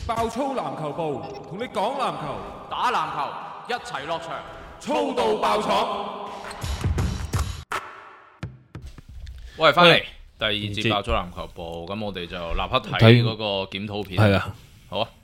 爆粗籃球部同你講籃球， 打籃球一齊落場， 粗到爆廠。 喂，翻嚟第二節爆粗籃球部，咁我哋就立刻睇嗰個檢討片。 係啊， 好啊。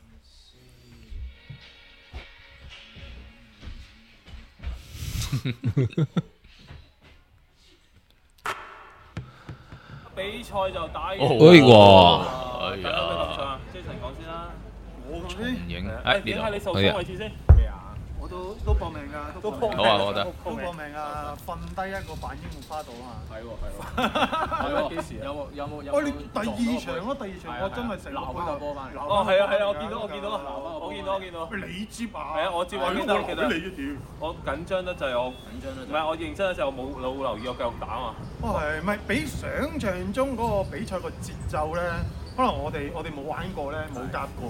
比賽就打完。 哎哇！ 哎大家有咩感呀， 想啊？Jason講先啦。 我講重先， 影影下你受係啊傷位置先。 咩啊？我都搏命㗎， 都搏命好啊，我覺得都搏命啊！瞓低一個扮櫻木花道啊！ 係喎。幾時啊？ 喂，你第二場咯，第二場我真係成鬧翻個波翻嚟。 哦，係啊，我見到。 你接啊？ 係啊，我接我見到，其實你一屌！ 我緊張得就係我唔係我認真嘅時候冇留意我繼續打啊。 係咪比想像中嗰個比賽個節奏咧？可能我哋冇玩過咧，冇夾過。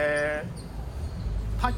太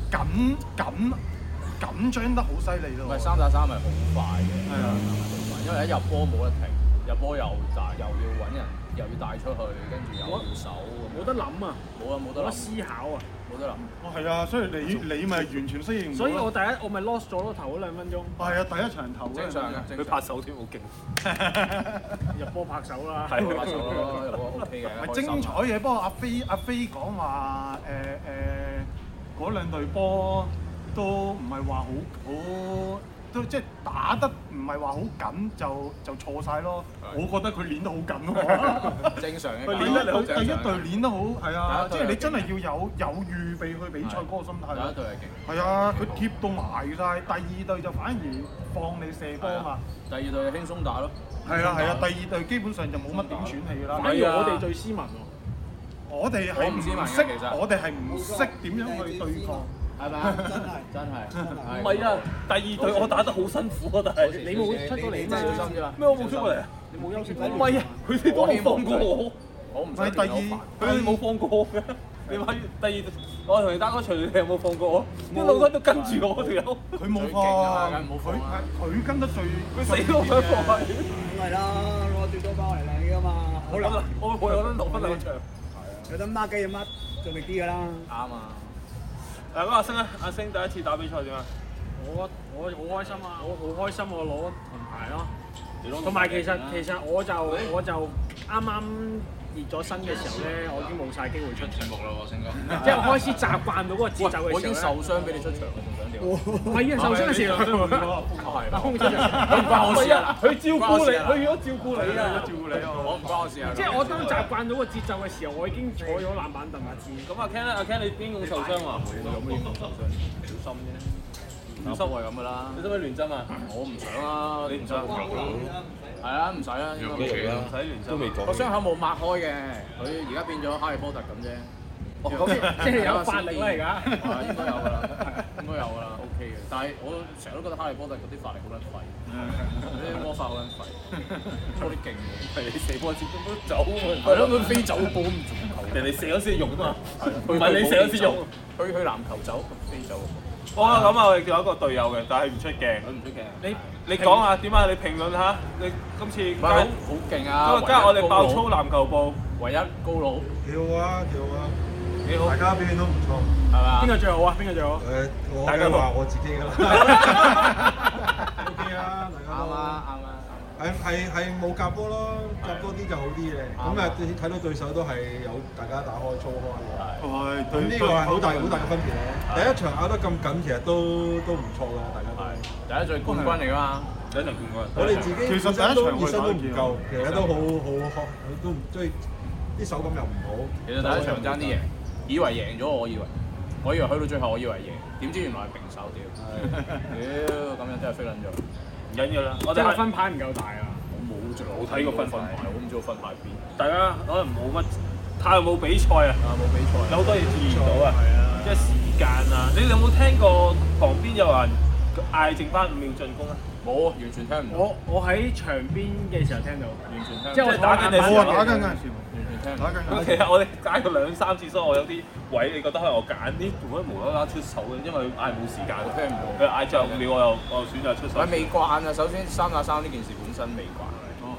緊張得好犀利咯！ 唔係3打3係好快嘅， 係啊， 因為一入波冇得停，入波又要揾人，又要帶出去，跟住又要守， 冇得諗啊！ 冇得諗， 思考啊！ 冇得諗。 哦係啊，所以你咪完全適應唔到咯。 所以我咪 lost 咗咯頭嗰2分鐘。 係啊，第一場頭正常嘅， 佢拍手添，好勁。 入波拍手啦， 係拍手咯，入波 OK 嘅。 咪精彩嘅，不過阿飛講話嗰兩隊波都唔係話好都即係打得唔係話好緊就錯晒咯。我覺得佢練得好緊喎。 正常嘅。 第一隊練得好係啊，即係你真係要有預備去比賽嗰個心態。 第一隊係勁。 係啊，佢貼到埋晒。第二隊就反而放你射波嘛。 第二隊輕鬆打咯。 係啊，第二隊基本上就冇乜點喘氣㗎啦。 反而我哋最斯文喎。 我哋係唔識，我哋係唔識點樣去對抗。 係咪啊？真係。 唔係啊，第二隊我打得好辛苦啊，但係你冇出過嚟咩？ 小心啲啦。 咩我冇出過嚟啊？ 你冇休息過？ 唔係啊，佢哋都冇放過我。 我唔使第二， 佢哋冇放過我嘅。你話第二，我同你打嗰場，你有冇放過我？一路都跟住我條友。 佢冇放，佢跟得最， 佢死都想放啊！ 梗係啦，攞最多包嚟靚㗎嘛。好啦， 我有得攞分兩場。 有得孖雞就孖做力啲㗎啦。 啱啊！ 嗱，咁阿星咧，阿星第一次打比賽點啊？ 我好開心啊！我好開心，我攞銅牌咯。同埋其實我就啱啱熱咗身嘅時候咧，我已經冇晒機會出節目啦喎，星哥。 即係我開始習慣到嗰個節奏嘅時候咧。 我已經受傷俾你出場啦，仲想點？ 唔係啊，受傷嘅時候。 係。 佢唔關我事啊！佢照顧你，佢如果照顧你啊！ 我唔關我事啊。 即係我當習慣到個節奏嘅時候，我已經坐咗冷板凳啦。 咁阿 Ken 咧，阿 Ken 你邊個受傷啊？ 有咩受傷？小心啫。小心係咁噶啦。 你使唔使亂針啊？ 我唔想啊，你唔想？係啊，唔使啦，應該唔使亂針。 都未講。 個傷口冇擘開嘅，佢而家變咗哈利波特咁啫。 即係有法力啦而家。 應該有㗎啦，應該有㗎啦 ，OK 嘅。但係我成日都覺得哈利波特嗰啲法力好撚廢，嗰啲魔法好撚廢，多啲勁嘅。 係你射波接都走啊！ 係咯，佢飛走波咁仲球。 人哋射咗先用啊嘛，唔係你射咗先用。 去籃球走，飛走。 哇！咁啊，我哋仲有一個隊友嘅，但係唔出鏡。 佢唔出鏡。 你講下點啊？你評論下，你今次唔係好勁啊！ 加我哋爆粗籃球部， 唯一高佬。 幾好啊，幾好啊， 幾好。 大家表現都唔錯。 係嘛？ 邊個最好啊？邊個最好？ 我梗係話我自己㗎啦。OK 啊，大家都啱啊，啱啊。 係冇夾波咯，夾多啲就好啲嘅。咁啊，睇到對手都係有大家打開粗開嘅。係，咁呢個係好大嘅分別咧。第一場咬得咁緊，其實都唔錯㗎，大家都。 第一隊冠軍嚟㗎嘛， 第一場冠軍。 我哋自己其實第一場熱身都唔夠，其實都好都唔即係啲手感又唔好。 其實第一場爭啲贏，以為贏咗，我以為去到最後我以為贏，點知原來係平手屌！咁樣真係飛撚咗。 唔緊要啦，我哋即係分牌唔夠大啊！ 我冇睇過分牌， 我唔知道分牌邊。 大家可能冇乜太冇比賽啊， 冇比賽， 有好多嘢注意到啊，即係時間啊。你有冇聽過旁邊有人嗌剩翻5秒進攻啊？ 冇，完全聽唔到。 我喺場邊嘅時候聽到， 完全聽唔到。 即係我打緊你我打緊嗰陣時， 完全聽唔到。 其實我哋嗌過2、3次，所以我有啲位你覺得可能我揀啲做乜無啦啦出手嘅，因為嗌冇時間， 我聽唔到。 佢嗌最後5秒，我又選擇出手。 未慣啊，首先3打3呢件事本身未慣。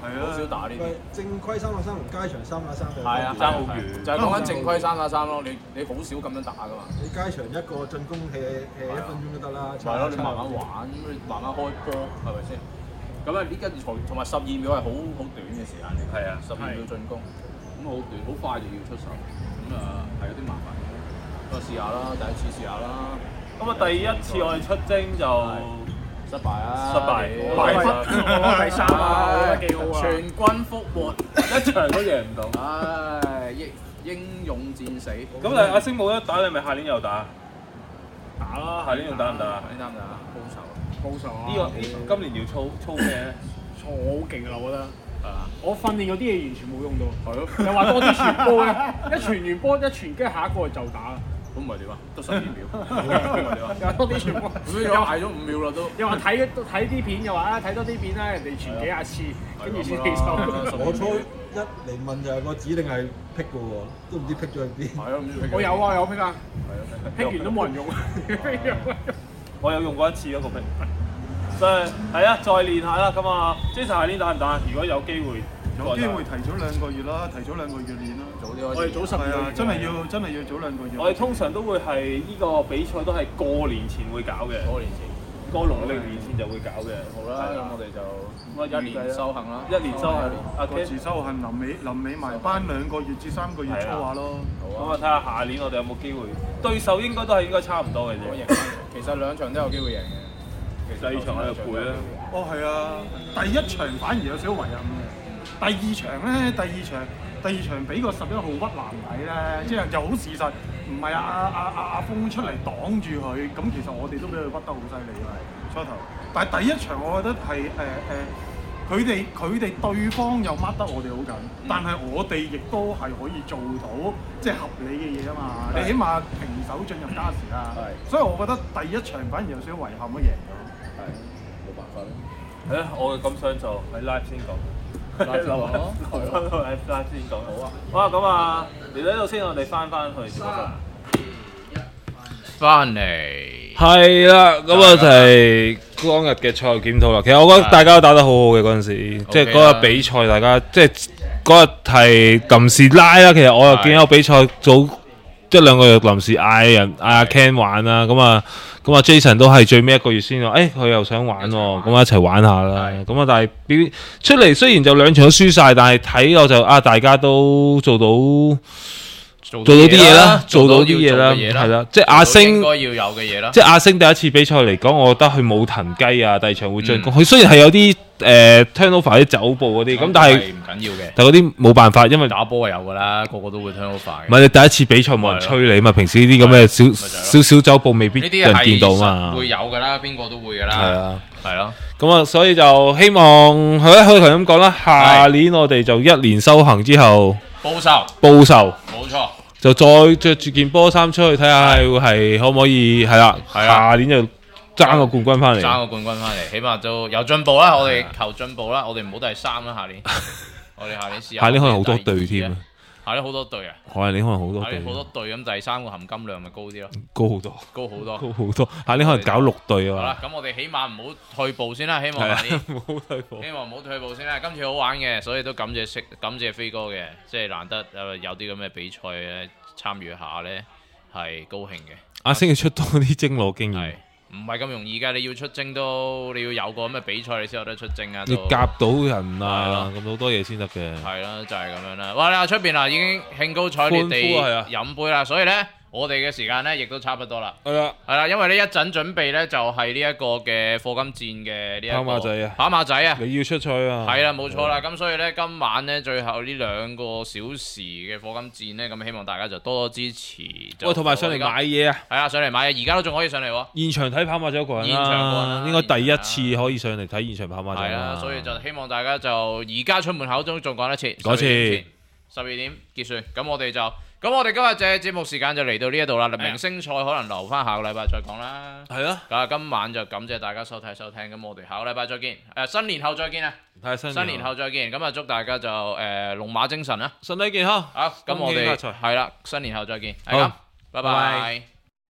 好少打呢啲。 正規3打3同街場3打3就係啊，爭好遠，就係講緊正規3打3咯。你好少咁樣打噶嘛？ 你街場一個進攻係1分鐘都得啦。 係咯，你慢慢玩，慢慢開波，係咪先？咁啊，呢跟住同埋12秒係好短嘅時間嚟。係啊，12秒進攻，咁好短，好快就要出手，咁啊係有啲麻煩。咁啊試下啦，第一次試下啦。 咁啊第一次我哋出征就失敗啊！ 失敗， 我第3啊，我覺得幾好啊！ 全軍覆沒， 一場都贏唔到。 唉，英勇戰死。 咁但係阿星冇得打，你咪下年又打？ 打啦， 下年仲打唔打啊？ 下年打唔打？ 報仇啊！ 呢個今年要操咩咧？ 操好勁啊！我覺得。我訓練嗰啲嘢完全冇用到。係咯。又話多啲傳波嘅，一傳完波一傳，跟住下一個就打啦。 咁唔係點啊？得12秒。 又多啲傳波。 咁又捱咗5秒啦都。 又話睇啲片，又話啊睇多啲片啦，人哋傳幾廿次，跟住先起手。 我初一嚟問就係個指令係劈嘅喎，都唔知劈咗去邊。 係咯，唔知劈。 我有啊，有劈啊。劈完都冇人用。 我有用過一次嗰個劈。所以係啊，再練下啦。咁啊，Jason下年打唔打？如果有機會。 有機會提早2個月啦，提早2個月練啦。 早啲開始。 我哋早12個月。 真係要早2個月。 我哋通常都會係呢個比賽都係過年前會搞嘅。過農曆年前就會搞嘅。 好啦，咁我哋就1年修行啦。1年修行。 各自修行，臨尾埋班2個月至3個月操下咯。 咁啊，睇下下年我哋有冇機會。對手應該都係差唔多嘅啫。 其實2場都有機會贏嘅。 第2場喺度背啦。 哦，係啊，第1場反而有少少遺憾嘅。第2場咧，第二場俾個11號屈難睇咧，即係又好事實，唔係阿峰出嚟擋住佢，咁其實我哋都俾佢屈得好犀利嘅初頭。但係第1場我覺得係佢哋對方又 mark 得我哋好緊，但係我哋亦都係可以做到即係合理嘅嘢啊嘛。你起碼平手進入加時啦，所以我覺得第1場反而有少少遺憾都贏咗。 係冇辦法啦。 係啊，我嘅感想就喺 live 先講。喺 live 先講。好啊。好啊，咁啊，嚟到呢度先，我哋翻去直播室。 翻嚟。 係啦，咁啊就係當日嘅賽後檢討啦。其實我覺得大家都打得好好嘅嗰陣時，即係嗰日比賽，大家即係嗰日係臨時拉啦。其實我又見有比賽早1-2個月臨時嗌阿 Ken 玩啦。咁啊 Jason 都係最尾1個月先話，佢又想玩喎，咁一齊玩下啦。咁啊，但係出嚟雖然就2場都輸晒，但係睇我就大家都做到啲嘢啦，做到啲嘢啦，係啦，即係阿星應該要有嘅嘢啦。即係阿星第一次比賽嚟講，我覺得佢冇騰雞啊，第2場會進攻。佢雖然係有啲turnover 啲走步嗰啲，咁但係唔緊要嘅。但係嗰啲冇辦法，因為打波係有㗎啦，個個都會 turnover。唔係你第一次比賽冇人催你嘛，平時呢啲咁嘅少走步未必有人見到嘛。會有㗎啦，邊個都會㗎啦。係啊，係咯。咁啊，所以就希望佢頭咁講啦，下年我哋就1年修行之後報仇。冇錯。就再着住件波衫出去睇下，係可唔可以係啦？下年就爭個冠軍翻嚟。起碼就有進步啦！我哋求進步啦！我哋唔好第3啦，下年。我哋下年試下。下年可能好多隊添啊！下年好多隊啊！下年可能好多隊。好多隊咁，第3個含金量咪高啲咯？高好多。下年可能搞6隊啊！好啦，咁我哋起碼唔好退步先啦，希望下年唔好退步先啦。今次好玩嘅，所以都感謝飛哥嘅，即係難得有啲咁嘅比賽咧參與下咧，係高興嘅。阿星要出多啲精攞經驗。唔係咁容易㗎，你要出征都你要有個咁嘅比賽，你先有得出征啊！要夾到人啊，咁好多嘢先得嘅。係啦，就係咁樣啦。哇！你話出邊啊，已經興高采烈地飲杯啦，所以咧，我哋嘅時間咧亦都差不多啦。係啦，因為呢一陣準備咧就係呢一個嘅課金戰嘅呢一個跑馬仔啊，你要出賽啊？係啦，冇錯啦。咁所以咧，今晚咧最後呢2個小時嘅課金戰咧，咁希望大家就多多支持。喂，同埋上嚟買嘢啊！係啊，上嚟買嘢，而家都仲可以上嚟喎。現場睇跑馬仔個人啦，應該第一次可以上嚟睇現場跑馬仔啦。所以就希望大家就而家出門口中仲講一次，12點結算。咁我哋今日嘅節目時間就嚟到呢一度啦。明星賽可能留翻下個禮拜再講啦。係咯。咁今晚就感謝大家收聽。咁我哋下個禮拜再見。新年後再見啊！新年後再見。咁啊，祝大家就龍馬精神啦，身體健康。好，咁我哋係啦，新年後再見。係咁，拜拜。